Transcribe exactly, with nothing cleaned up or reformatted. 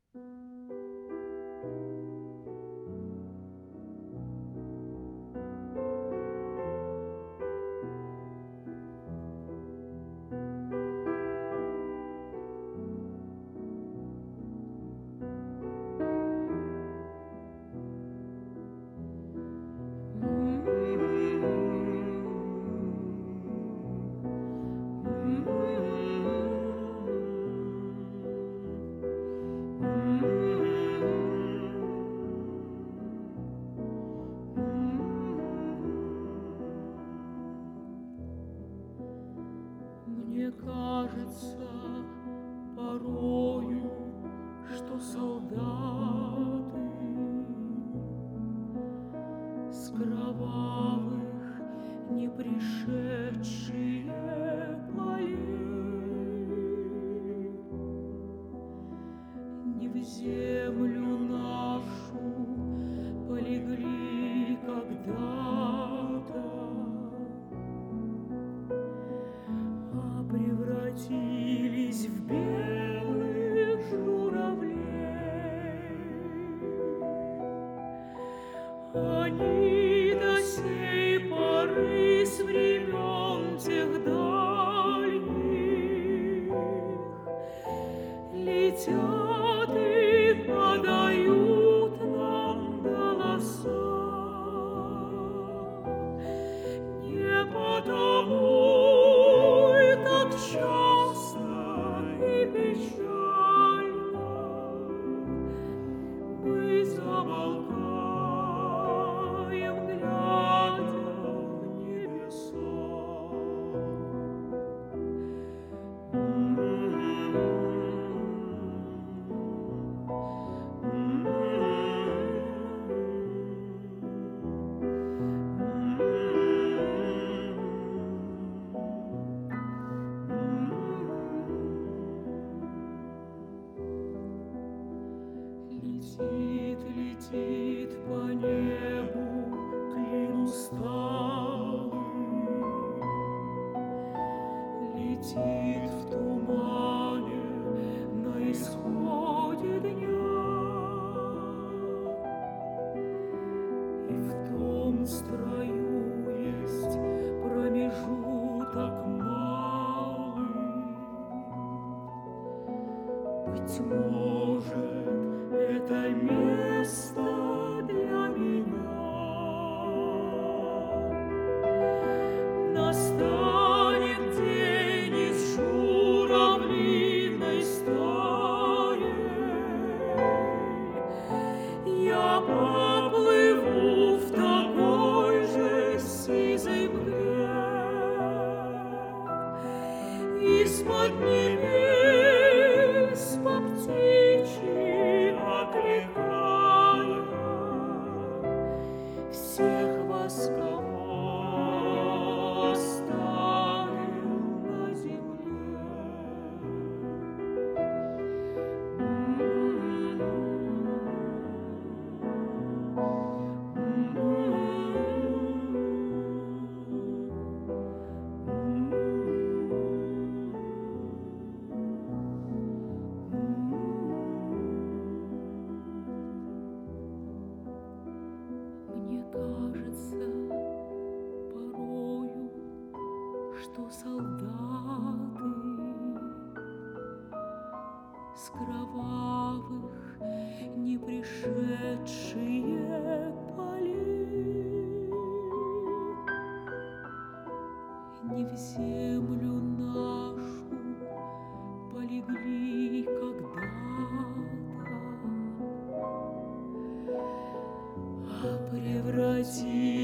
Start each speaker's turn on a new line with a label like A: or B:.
A: Мне кажется порою, что солдаты с кровавых не пришедшие полей не в землю нашу полегли когда-то, а превратились в белых журавлей. Они до сей поры с времен тех дальних летят и подают нам голоса. Не потому и так часто и печально мы замолкаем, глядя в небеса. Летит, летит по небу клин усталый, летит в тумане на исходе дня, и в том строю есть промежуток малый. Быть может, это место для меня. Настанет день из журавлиной стаи, я поплыву в такой же сизой мгле из-под небес по птичьи окликая всех вас, кого оставил на земле. Мне кажется порою, что солдаты с кровавых не пришедшие полей не в землю нашу полегли когда-то, а превратились